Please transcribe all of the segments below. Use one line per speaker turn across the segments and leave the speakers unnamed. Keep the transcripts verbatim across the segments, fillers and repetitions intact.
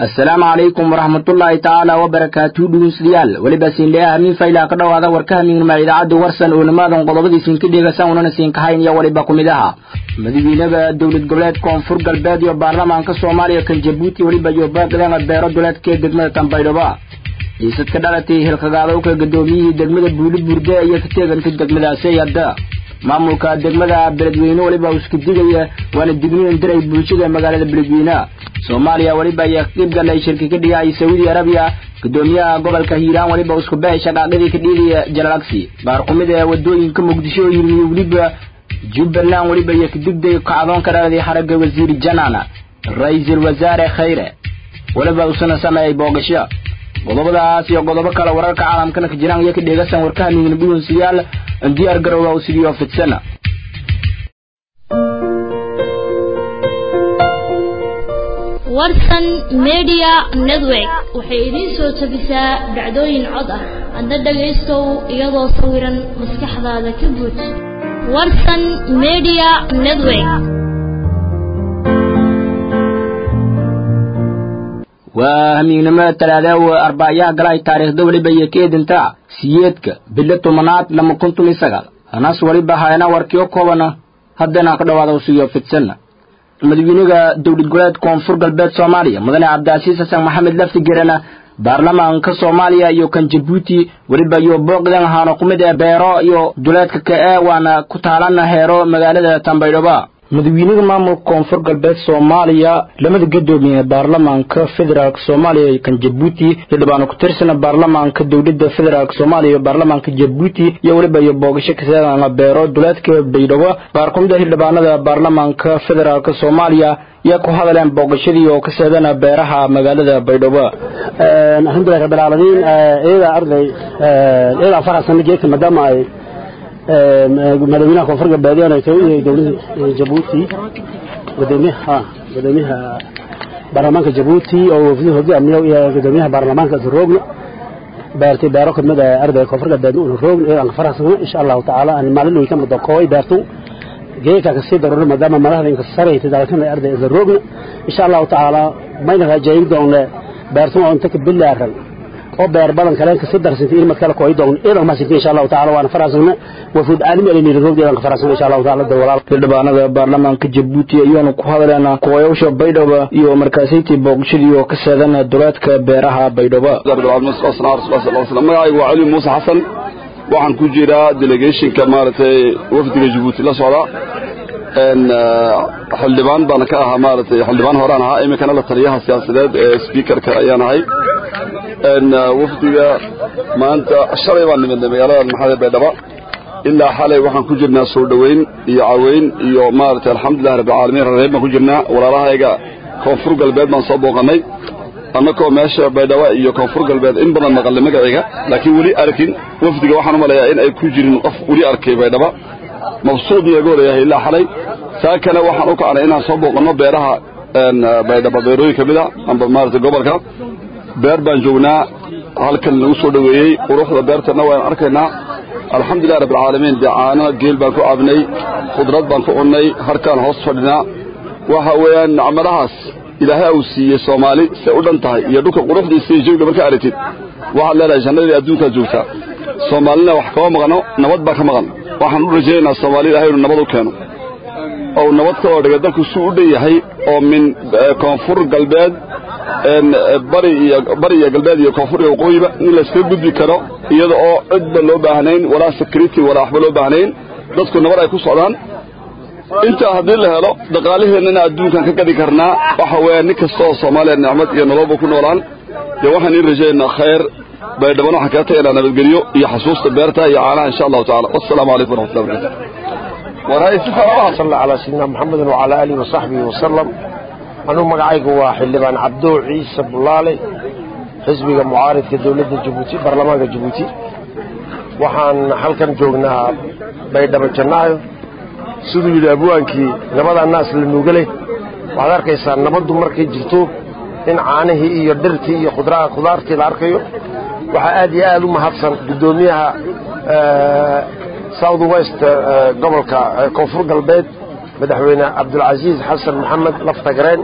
السلام عليكم ورحمة الله تعالى وبركاته دوسريال ولبسين لها من فيلا قدوا هذا وركها من ما إذا ورسل ونماذا قضبضي سين كده غسان ونسين كهين يا ولبكم إذاها مدينة نبا دولة قبلات كونفور قلبات يبارلمان كسوماليا كالجبوتي ولبا يباق لنا الدائرة دولات كي دقمة تنبايدوبا يسد كدالتي هلقاقادوك قدوميه دقمة بولي برداء يكتاقن في دقمة سيادة maamulka degmada beledweyne waliba isku digaya waana digniin diray bulshada magaalada beledweyne Soomaaliya waliba ay qeyb galay shirkadda dhigay Saudi Arabia gudoomiyaha gobolka Hiiraan waliba isku baahay shaqadii ka dhigay Jalaxi baarqumida wadooyinka Muqdisho iyo waliba Jubbaland waliba ay ka digday kacdoon karaadii xaraga wasiir Janaana ra'iisul wasaare Khayre waliba usana sameeyay boogasho qodobadaas iyo qodobo kale wararka caalamka ka jiraan iyo ka dheegaysan warkaha min buun siyaal diyaar garowga oo sidii oo fidsana
warsan media network waxay idin soo tabisaa dhacdooyin cod ah hadda dhageysto iyadoo sawiran maskaxdaada ka buuj warsan media network
وهمينما تلاذا وأربعيا قلعي تاريخ دولي بيكيد انتا سيادك بلتو منات لما كنتم يساقل أناس وليبا هاينا واركيو كوبانا هدنا قدوا هذا وسيو في السنة المدينة دولة قلعات كونفور قلبات سوماليا مدني عبد العزيز حسن محمد لفتي جيرانا بارلمان كسوماليا يو كان جيبوتي وليبا يو بوغدان هانا قمدا بيرو يو دولات كاكا وانا كتالانا هيرو مغالة تنبايدوبا madaxweynaha maamulka koonfur galbeed Soomaaliya lamada gudoomiye baarlamaanka federaalka Soomaaliya ee kan Djibouti xildhibaan ku tirsan baarlamaanka dawladda federaalka Soomaaliya baarlamaanka Djibouti iyo waliba iyo boogasho ka saarana beero duleedka Baydhabo baarkumada xildhibaanada baarlamaanka federaalka Soomaaliya yaa ku hadleen boogashadii oo ka saadana beeraha magaalada Baydhabo
ee alxamdulillaah rabbil caalamiin ee arday ee farasan geedka madama ay مدينة كونفور قلبات أنا توي دولة جيبوتي قدوميها قدوميها برلمان جيبوتي أو في هذه أمنية قدوميها برلمان كزروجنا بارتي باروك مدى أربع كونفور قلبات ونروج إلى فرنسا إن شاء الله تعالى أن مال اللي يتم الدقوي بارتو جاي كسيد ضروري مدام مالها لين كسرة تداركنا أربع زروجنا إن شاء الله تعالى ما ينفع جايين دون بارتو عن تكب بالله أخر oo beer badan kale ka saddex sentimitir mad kala kooy doon ee ma sintii insha Allah taala waan faraasana wafud aalmi ee niroogdeedan faraasana insha Allah taala dawlad xildhibaanada baarlamaanka Djibouti ayuu ku hadaleena kooyowsha Baydhabo iyo markaasaytii boogashadii oo ka saadana dowladka beeraha Baydhabo magacaygu waa Ali Muuse Xasan waxaan ku jiraa delegation ka maartay wafdiga Djibouti la socda ان xildhibaan baan ka ahaa maartay xildhibaan horaan ahaa imikana la taliyaha siyaasadeed ee speaker-ka ayaan ahay ان wafdiga maanta shalay baan nimid magaalada maxamed Baydhabo ilaa xalay waxaan ku jirnaa soo dhaweyn iyo caweyn iyo maartay alxamdulillah rabbil caalamiin reeb ma ku jirnaa walaalahayga koonfur galbeed baan soo booqanay annagoo meesha Baydhabo iyo koonfur galbeed in badan maqal magacayga laakiin wali arkin wafdiga waxaan u maleeyaa in ay ku jirin qof wali arkay Baydhabo mabsuud yagoor yahay ilaa xalay saakana waxaan u kacanay inaan soo booqano beeraha een Baydhabo beerooyin kamid ah amba maartay gobolka beer baan joognaa halkan lagu soo dhaweeyay quruxda beertana waan arkaynaa alxamdulillah rabbil caalamiin daana geel baan ku caabnay khudrad baan ku cunnay harkaan hoos fadhinaa waxa weeyaan amarahaas ilaahay uu siiyay Soomaali si u dhan tahay iyo dhulka quruxdiisa iyo joogda marka aragtid waxa leedahay jannada adduunka joogta Soomaalina wax ka maqano nabad baa ka maqan waxaan u rajaynayaa Soomaali ilaahay inuu nabad u keeno oo nabad ka dhiga dalku suu u dhayahay oo min koonfur galbeed en bari iyo bari iyo galbeed iyo koonfur iyo waqooyiba in la iska gudbi karo iyada oo cid loo baahnayn wala security wala waxba loo baahnayn dadku nabad ay ku socdaan inta hadii la helo dhaqaalaheena adduunkan ka gadi karnaa waxa weeyaan nin kasta oo Soomaaliya nicmad iyo nolol ku noolaan de waxaan in rajaynaa khayr Baydhabo waxa ka tahay nabadgelyo iyo xasuusta beerta iyo caanaha insha Allah taala assalamu alaykum wa rahmatullahi wa barakatuh
ورئيس صلى الله على سيدنا محمد وعلى آله وصحبه وسلم أنا مقعيق واحد لبان عبدو عيسى بلالي حزبي معارض كدولة جيبوتي برلمان جيبوتي وحان حلقا جوغنا Baydhabo Janaayo sidoo yiri abwaankii nabada naas la nuugalay waxa arkaysaa nabadu markay jirto in caanahi iyo dhirtii iyo khudrada khudaartii la arkayo waxa aad iyo aad u mahadsan gudoomiyaha South West gobolka koonfur galbeed madaxweyne Abdul Aziz Hassan Mohamed Laftagreen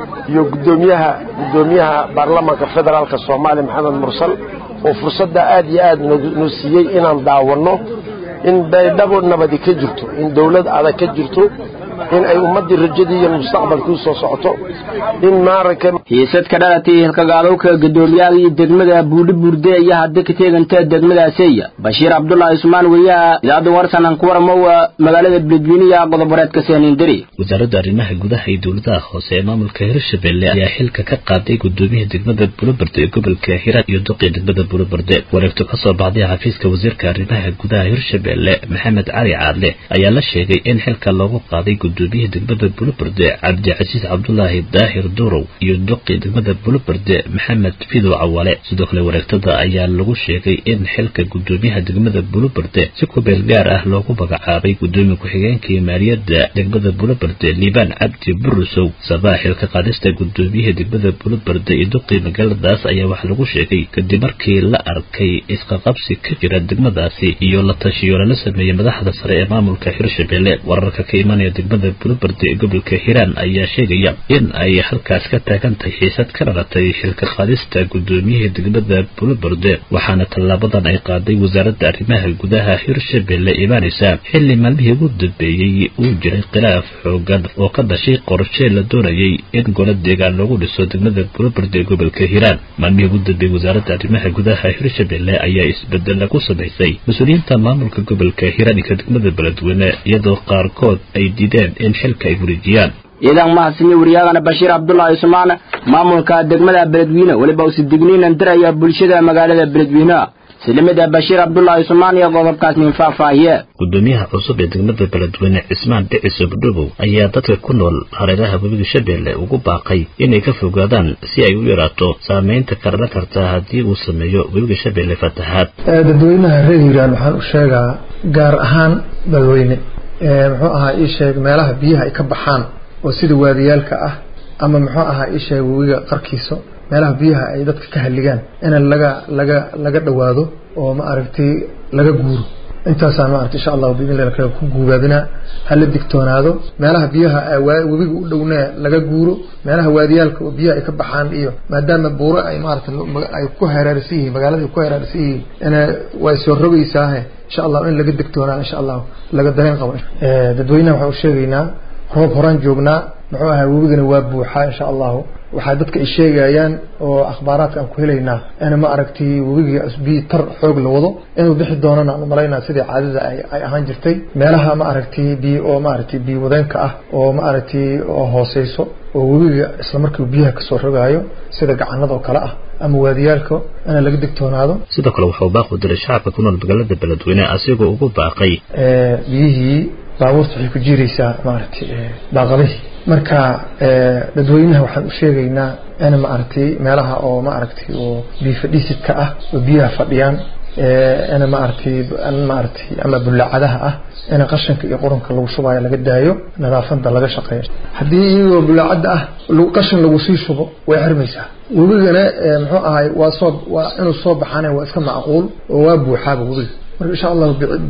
iyo gudoomiyaha gudoomiyaha baarlamaanka federaalka Soomaaliya Maxamed Mursal oo fursadda aad iyo aad noo siiyay inaan daawano in baydhabo nabadi ka jirto in dawlad adag ka jirto in ay ummadii rajadii iyo mustaqbalku soo socoto in maarka
hiisad ka dhalatay halkagaadowka gudoomiyaha iyo degmada Buuliburde iyo hadda ka teeganta degmada Seeya Bashiir Abdullahi Usmaan weeyaa ilaada warsan ku warmo magaalada Beledweyne qodobareedka Seenindiri
wasaaradda arrimaha gudaha iyo dawladda hoose ee maamulka Hirshabelle ayaa xilka ka qaaday gudoomiyaha degmada Buuliburde ee gobolka Hiiraan iyo duqii degmada Buuliburde wareegto ka soo baxday xafiiska wasiirka arrimaha gudaha Hirshabelle Maxamed Cali Caadle ayaa la sheegay in xilka loogu qaaday gudoomiyaha degmada Buuliburde Cabdi Casiis Cabdullaahi Daahir Durow iyo duqii degmada Buuliburde Maxamed Fido Awale sidoo kale wareegtada ayaa lagu sheegay in xilka gudoomiyaha degmada Buuliburde si ku beel gaar ah loogu magacaabay gudoomiyaha ku-xigeenka maaliyadda degmada Buuliburde Liibaan Cabdi Burusow sabaa xilka qaadista gudoomiyaha degmada Buuliburde iyo duqii magaaladaas ayaa wax lagu sheegay kadib markii la arkay isqa qabsi ka jira degmadaasi iyo la tashiyo la sameeyay madaxda sare ee maamulka Hirshabelle wararka ka imanaya degmada Buuliburde ee gobolka Hiiraan ayaa sheegaya in ay halkaas ka taagan tahay xiisad ka dhalatay xilka qaadista gudoomiyaha degmada Buuliburde waxaana talaabadan ay qaaday wasaaradda arrimaha gudaha Hirshabelle imaanaysa xilli maalmihii ugu dambeeyay uu jiray khilaaf xoogan oo ka dhashay qorshe la doonayay in golo deegaan loogu dhiso degmada Buuliburde ee gobolka Hiiraan maalmihii ugu dambeeyay wasaaradda arrimaha gudaha Hirshabelle ayaa isbedel ku sameysay mas'uuliyiinta maamulka gobolka Hiiraan ee degmada Beledweyne iyadoo qaarkood ay diideen in xilka ay wareejiyaan
idan ma hasmi wariyagana Bashiir Abdullahi Usmaan maamulka degmada Beledweyne waliba uu sidigniin diraya bulshada magaalada Beledweyne سلمدا بشير عبد الله عثمان يا qodobkaas nin faafaahiye
gudoomiyaha cusub ee degmada Beledweyne Cismaan Dhiciso Budhow ayaa dadka ku nool hareeraha webiga Shabeelle ugu baaqay inay ka fogaadaan si ay u yaraato saameynta ka dhalan karta haddii uu sameeyo webiga Shabeelle fatahaad
dadweynaha reer Hiiraan waxaan u sheegaa gaar ahaan Beledweyne ee muxuu ahaa ii sheeg meelaha biyaha ay ka baxaan oo sida waadiyalka ah ama muxuu ahaa ii sheeg webiga qarkiiso meelaha biyaha ay dadka ka haligaan in laga laga laga dhawaado oo ma aragtay laga guuro intaas aan ma aragtay insha Allah biidin ilaahay ka ku guubaadina hal digtoonaado meelaha biyaha ay webiga u dhowna laga guuro meelaha waadiyalka oo biyaha ay ka baxaan iyo maadaama buuro ay ma aragtay ay ku hareeraysiin magaalada ku hareeraysiin ina way soo rogaysaa insha Allah in laga digtoonaado insha Allah laga dareen qabo ee dadweynaha waxa uu sheegaynaa roob horaan joognaa muxuu ahaa webigana waa buuxaa insha Allah waxa dadka ay sheegayaan oo akhbaaraadka aan ku helaynaa ana ma aragtay webiga asbii tar xoog la wado inuu bixi doonana aan malaynaa sidii caadada ay ay ahaan jirtay meelaha ma aragtay biyo oo ma aragtay biyo wadeenka ah oo ma aragtay oo hooseyso oo webiga isla markii biyaha ka soo rogaayo sida gacanada oo kala ah ama waadiyalka ana laga digtoonaado
sidoo kale wuxuu baaqo diray shacabka ku nool magaalada Beledweyne asigoo ugu baaqay
ee biyihii baabuurta waxay ku jiiraysaa ma aragtay baaqadii marka dadweynaha waxaan u sheegaynaa in ma aragtay meelaha oo ma aragtay oo biyo fadhiisidka ah oo biyaha fadhiyaan ee ana ma aragtay ana ma aragtay ama bulacadaha ah in qashinka iyo quranka lagu shubayo laga daayo nadaafada laga shaqeeyo hadii iyadoo bulacada ah lagu qashin lagu sii shubo way xirmaysaa webigana muxuu ahay waa soo waa inuu soo baxana waa iska macquul oo waa buuxaaba webiga marka insha Allah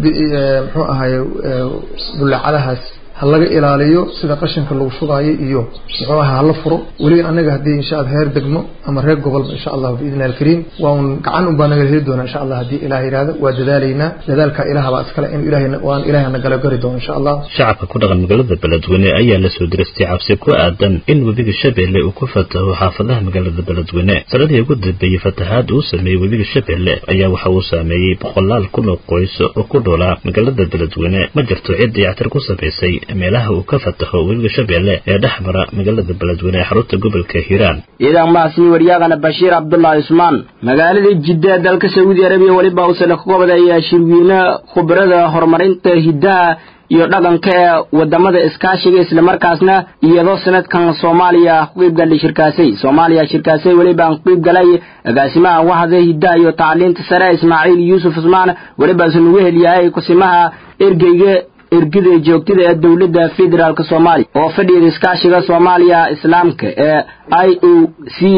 muxuu ahay bulacadahaas hal laga ilaaliyo sida qashinka lagu shubayo iyo muxuu ahaa la furo wali anaga hadii insha Allah heer degmo ama reer gobol insha Allah biidna alkariim waan gacan u banaga heli doona insha Allah hadii Ilaahay yiraahdo waa dadaalayna dadaalka Ilaahay baa iskale in Ilaahay waan Ilaahay naga gari doono insha Allah
shacabka ku dhaqan magaalada Beledweyne ayaa la soo diristay cabsi ku aadan in webiga Shabeelle uu ku fataho xaafadaha magaalada Beledweyne sanadii ugu dambeeyay fatahaad uu sameeyay webiga Shabeelle ayaa waxa uu saameeyay boqolaal kun oo qoys oo ku noolaa magaalada Beledweyne ma jirto cid dayactir ku sameysay meelaha uu ka fataho webiga Shabeelle ee dhaxmara magaalada Beledweyne ee xarunta gobolka Hiiraan
idan ma sii wariyagana Bashiir Abdullahi Usmaan magaalada Jidda dalka Saudi Arabia waliba uu sala ku qabadaya shirweyne khibrada horumarinta hidaha iyo dhaqanka ee wadamada iskaashiga isla markaasna iyadoo sanadkan Soomaaliya ku qayb galay shirkaasay Soomaaliya shirkaasay waliba aan qayb galay agaasimaha wahda hidaha iyo tacliinta sare Ismaaciil Yuusuf Usmaan waliba soo heliyay kusimaha ergeyga ergida joogtida ee dawladda federaalka Soomaaliya oo fadhiyada iskaashiga Soomaaliya Islaamka ee I O C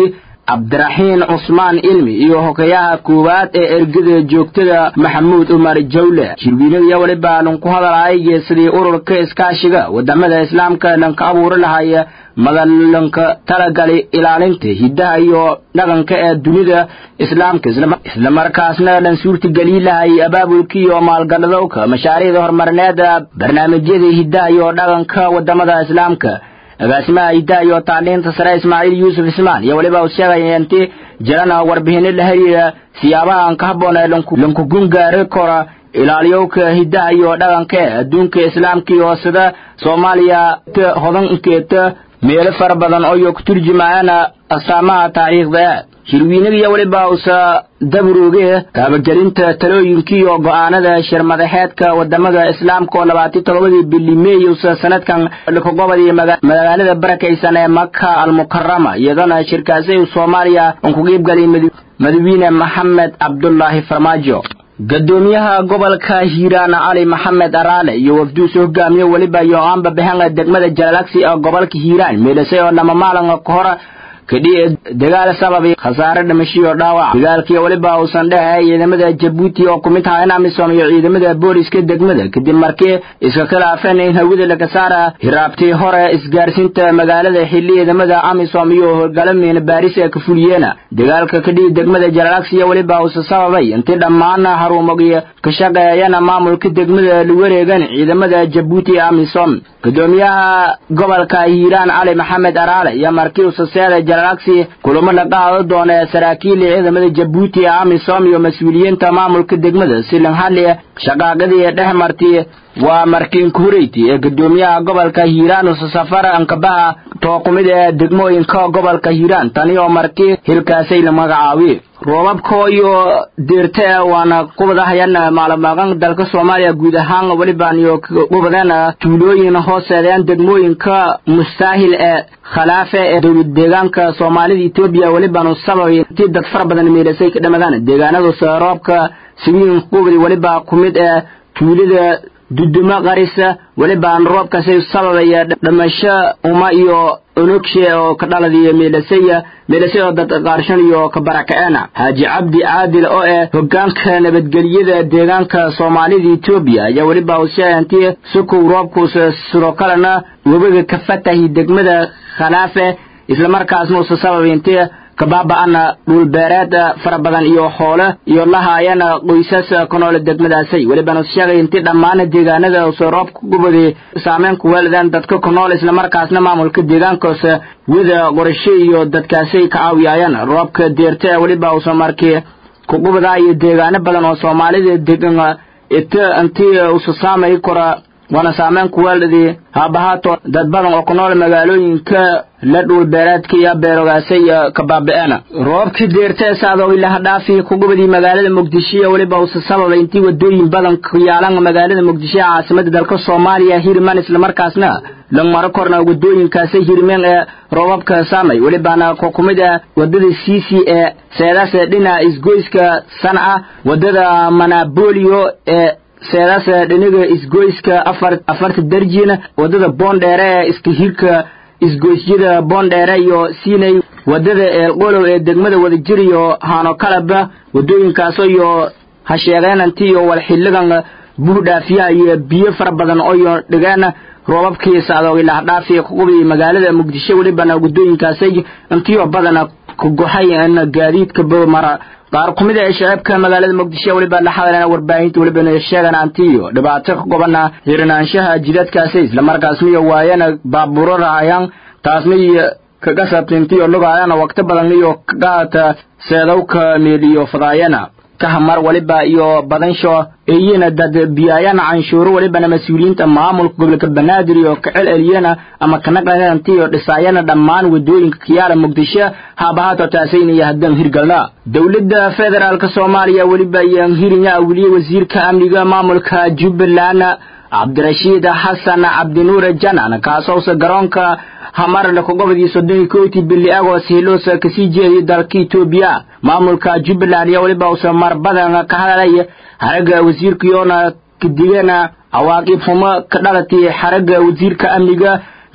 cabdiraxiin cusmaan ilmi iyo hogayaha koowaad ee ergada joogtada maxamuud umar jawle shirweynaha waliba lan ku hadalay sidii ururka iskaashiga wadamada islaamka lan ka abuuri lahaay madalanka talagali ilaalinta hidaha iyo dhaqanka ee dunida islaamka isla markaasna lan suurta gali lahaay abaabulkii iyo maalgaladowka mashaariicda horumarineed barnaamijyada hidaha iyo dhaqanka wadamada islaamka agaasimaha hidaha iyo tacliinta sare Ismaaciil Yuusuf Ismaan iyo waliba uu sheegay intii jirana warbixin la xiriira siyaabaha aan ka haboon ee lanku gungaare kora ilaaliyowka hidaha iyo dhaqanka adduunka islaamka iyo sida Soomaaliya hodankeeda meel far badan oo ku turjumaana astaamaha taariikhda shirweynaha waliba uu dabruuge tabagelinta talooyinkii iyo go'aanada shirmadaxeedka wadamada islaamka oo labaatan iyo todoba bilimeeyo sanadkan la ku gobadii magaalada barakaysan ee Makka al-Mukarrama iyadana shirkaasay Soomaaliya oo ku qeyb galay madaxweyne Maxamed Cabdullaahi Farmaajo gadoomiyaha gobolka Hiiraan Ali Maxamed Araale iyo wafdu soo hogaamiye waliba iyo aanba bixin degmada Jalaalaxi ee gobolka Hiiraan meelasay oo lama maalin ka hor kadii dagaal sababay khasaare dhimasho dhaawac dagaalkii waliba uu sandhahay ciidamada Djibouti oo ku mid tahay Amisom iyo ciidamada booliska degmada kadib markii iska khilaafeen in hawada laga saara hiraabtii hore isgaarsiinta magaalada xilli ciidamada Amisom iyo hoggaamiye Baaris ee ka fuliyeen dagaalka kadib degmada Jalaalaxi waliba uu sababay intii dhammaan xarumoodii ka shaqeeyana maamulka degmada lagu wareegan ciidamada Djibouti Amisom gadoomiyaha gobolka Hiiraan Ali Maxamed Araale iyo markii uu saseeday Jalaalaxi kulamo la qaado doona saraakiil ciidamada Djibouti Amisom iyo mas'uuliyiinta maamulka degmada si lan hal shaqaaqadii dhexmartay waa markiin kureyti ee gadoomiyaha gobolka Hiiraan oo safar ankabaha tooqumida degmooyinka gobolka Hiiraan tani oo markii hilkaasay la magacaabay roobabka iyo deerta waana qubadahayana maalmahan dalka Soomaaliya guud ahaan waliba iyo qubadana tuulooyin hooseedaan degmooyinka mustaahil ee khilaafe ee dawlad deegaanka Soomaalida Itoobiya waliba uu sababay intii dad far badan meelasay ka dhamadaan deegaanada roobka siwiin qubadi waliba kumid ee tuulada duduma qarisa waliba roobka say sababay dhamasho uma iyo unugshe oo ka dhaladii meelasaya meelasay oo dad qaarshan iyo ka barakaana Haji Cabdi Caadil oo ee hogaanka nabadgelyada deegaanka Soomaalida Itoobiya ayaa waliba uu sheegay suku roobku suro kalena wabiga ka fatahay degmada Khilaafe isla markaasna uu sababay intii kabaabana dhul beereed fara badan iyo xoolo iyo lahaayana qoysas ku nool degmadaasay waliba uu sheegay intii dhammaan deegaanada soo roobku gubaday saameyn ku weeladaan dadka ku nool isla markaasna maamulka deegaankaas wada qorshe iyo dadkaasay ka caawiyayaan roobka deerta waliba uu soo markii ku gubaday deegaano badan oo Soomaalida deegan inta intii uu saameey kora wana saameyn ku weeladii habahato dad badan oo ku nool magaalooyinka la dhul beereedka iyo beerogaasay ka baabeena roobka deerta saadoo ilaa dhaafi ku gubadii magaalada Muqdisho waliba uu sababay intii wadooyin badan ku yaalan magaalada Muqdisho caasimada dalka Soomaaliya hirman isla markaasna lan mar korna wadooyinkaasay hirmeen ee roobabka saamay waliba ku kumida wadada C C A seedaas dhina isgoyska Sanaa wadada Manabolio ee seedaas dhiniga isgoyska afar afarta darjina wadada Boondheere iska hirka isgoysyada Boondheere iyo Siinay wadada ee qolow ee degmada wada jiriyo haano kalaba wadooyinkaas iyo ha sheeganantii iyo wal xilligan buudhaafiya iyo biyo far badan oo dhigaana roobabkii saadoo ilaa dhaafi ku qubay magaalada Muqdisho waliba wadooyinkaas intii badan ku goxay in gaadiidka mara qaar kumid ah shacabka magaalada Muqdisho waliba la xadeena warbaahinta waliba ay sheegan antiyo dhibaato ka gobana hirnaanshaha jidadkaas isla markaasna waayana baabuuro raayaan taasna ka gasabtintii oo lugaayana waqti badan iyo qaata seedowka meeliyo fadaayana kahmar waliba iyo badansho ayina dad biyayana canshuur waliba mas'uuliyiinta maamulka gobolka Banaadir iyo ka celceliyana ama kana qaadantii oo dhisaayana dhammaan wadooyinka kiyaala Muqdisho habahato taasayna iyo hadan hirgalna dawladda federaalka Soomaaliya waliba iyo hirinya waliye wasiirka amniga maamulka Jubbaland Cabdirashiid Xasan Cabdinuur Janaan kaasoo garoonka hamar la ku gobadii soddon iyo kow bili Agost hiloosa ka sii jeeday dalka Itoobiya maamulka Jubbaland iyo waliba uu mar badan ka hadalay haraga wasiirka yoona kidigana awaaqib xumo ka dhalatay haraga wasiirka amniga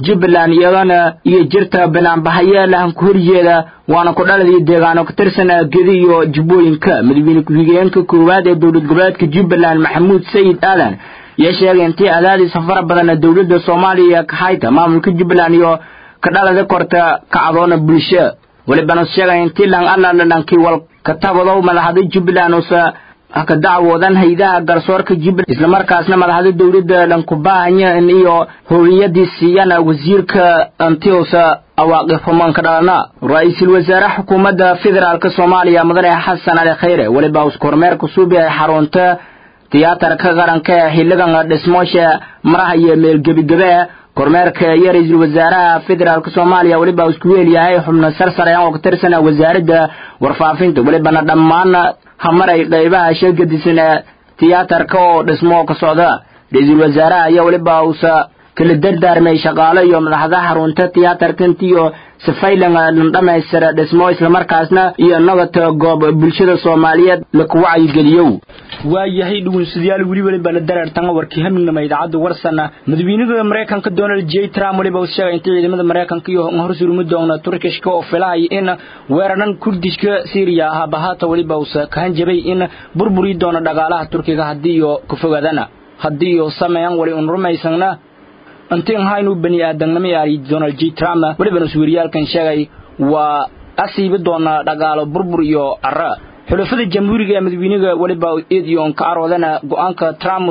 Jubbaland iyagana iyo jirta banaanbaxaya lahan ku horjeeda waana ku dhaladii deegaano ka tirsan Gedi iyo Jubbooyinka madaxweyne ku-xigeenka koowaad ee dowlad goboleedka Jubbaland Maxamuud Sayid Aadan yaa sheegay intii adaadis safar badan dowladda Soomaaliya ka hayta maamulka Jubbaland iyo ka dhalada korta kacdoona bulsho waliba sheegay intii lan alla lankii wal ka tabado madaxda Jubbaland oo ka dacwoodan hay'adaha garsoorka Jubbaland isla markaasna madaxda dawladda lan ku baahanya in iyo howliyadii siiyana wasiirka Antiosa awaaqif xumaan dhalana ra'iisul wasaaraha xukuumadda federaalka Soomaaliya Mudane Xasan Ali Khayre waliba uu kormeerka suubiyay xarunta tiyaatarka qaranka xilligan dhismoosha maraha iyo meel gabagabe kormeerka iyo ra'iisul wasaaraha federaalka Soomaaliya waliba uu isku weelyahay xubno sarsare oo ka tirsan wasaaradda warfaafinta waliba dhammaan hamaray qaybaha shirkadiisana tiyaatarka oo dhismo ka socda ra'iisul wasaaraha ayaa waliba uu kala dardaarmay shaqaale iyo madaxda xarunta tiyaatarka intiyo safaylan dhammaystira dhismo isla markaasna iyo nabadda goob bulshada Soomaaliyeed la ku wacyi geliyo waayahay dhugunsidayaal wali waliba la darartan warkii haminna idaacada warsana madaxweynaha Mareykanka Donald J Trump waliba uu sheegay in ciidamada Mareykanka iyo horsurumu doona Turkishka oo filay in weeraran Kurdishka Syria ah bahata waliba uu ka hanjabay in burburi doona dhaqaalaha Turkiga hadii iyo ku fogaadana hadii iyo sameeyaan wali un rumaysana antiin haynu bani aadamnimo yaari Donald J Trump waliba suuriyaal sheegay waa asiiba doona dhaqaalo burbur iyo arra xulafada jamhuuriga ee madaxweynaha waliba eediyoon ka aroodana go'aanka Trump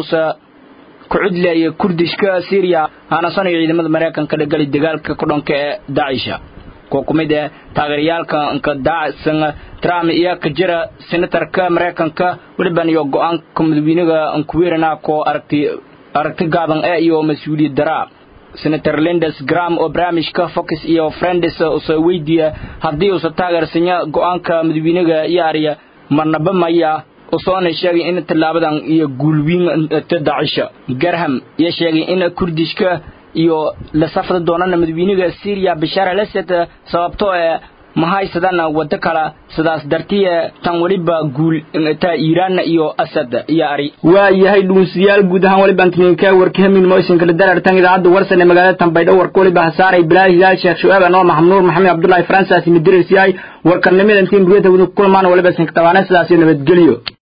ku cudlay Kurdishka Syria ana sanay ciidamada Mareykanka dhagal dagaalka ku dhanka ee Daesh ko kumida taageerayaalka ka daacsan Trump iyo ka jira senatorka Mareykanka waliba iyo go'aanka madaxweynaha aan ku weerana ko aragti aragti gaaban ee iyo mas'uuliyad dara Senator Lindsey Graham oo barnaamijka Fox iyo Friends oo soo weydiya hadii uu taageersanya go'aanka madaxweynaha yaariya marnaba maya oo soo sheegay in talaabadan iyo guulwiin Daesh Graham iyo sheegay in Kurdishka iyo la safar doonana madaxweynaha Syria Bashar al-Assad sababtoo ah ma haysadana wada kala sidaas dartiye tan waliba guul inta Iran iyo Assad yaari waayahay dhuunsiyaal guud ahaan waliba antinka warkaamin mooyinka la darartan idaacada warsan magaalada Tanbaydho warkooli baa saaray Bilal Hilaal Sheekh Shuaib anoo Maxamuud Maxamed Abdullahi Francis Midris yahay warkanimada intiin buuxda kulmaan waliba sin tabaana sidaas nabadgeliyo